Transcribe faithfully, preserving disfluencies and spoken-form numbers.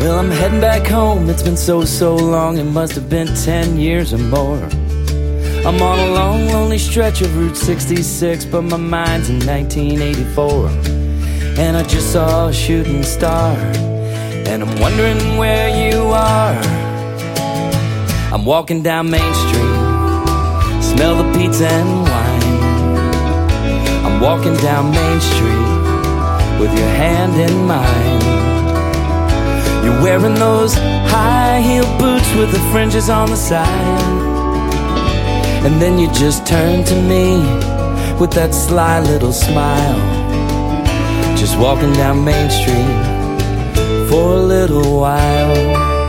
Well, I'm heading back home. It's been so, so long. It must have been ten years or more. I'm on a long, lonely stretch of Route sixty-six, but my mind's in nineteen eighty-four. And I just saw a shooting star, and I'm wondering where you are. I'm walking down Main Street, smell the pizza and wine. I'm walking down Main Street with your hand in mine. You're wearing those high-heeled boots with the fringes on the side. And then you just turn to me with that sly little smile. Just walking down Main Street for a little while.